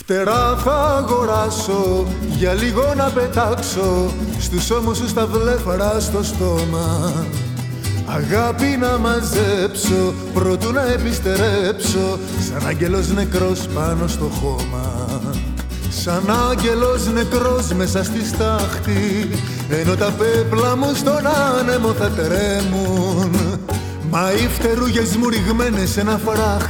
Φτερά θα αγοράσω για λίγο να πετάξω στους ώμους σου στα βλέφαρα στο στόμα. Αγάπη να μαζέψω προτού να επιστερέψω, σαν άγγελος νεκρός πάνω στο χώμα. Σαν άγγελος νεκρός μέσα στη στάχτη, ενώ τα πέπλα μου στον άνεμο θα τρέμουν. Μα οι φτερούγες μου ρηγμένες σε ένα φράχτη